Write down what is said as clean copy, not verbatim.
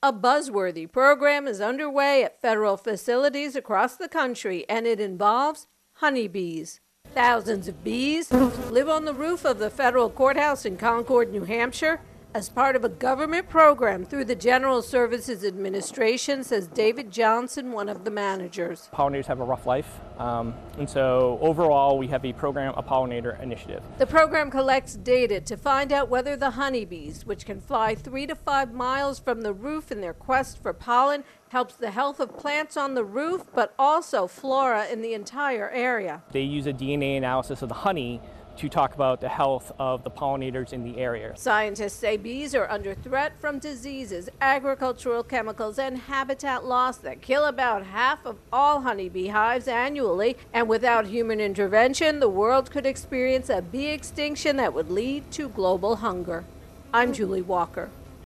A buzzworthy program is underway at federal facilities across the country, and it involves honeybees. Thousands of bees live on the roof of the federal courthouse in Concord, New Hampshire, as part of a government program through the General Services Administration, says David Johnson, one of the managers. Pollinators have a rough life, and so overall we have a program, a pollinator initiative. The program collects data to find out whether the honeybees, which can fly 3 to 5 miles from the roof in their quest for pollen, helps the health of plants on the roof, but also flora in the entire area. They use a DNA analysis of the honey to talk about the health of the pollinators in the area. Scientists say bees are under threat from diseases, agricultural chemicals, and habitat loss that kill about half of all honeybee hives annually. And without human intervention, the world could experience a bee extinction that would lead to global hunger. I'm Julie Walker.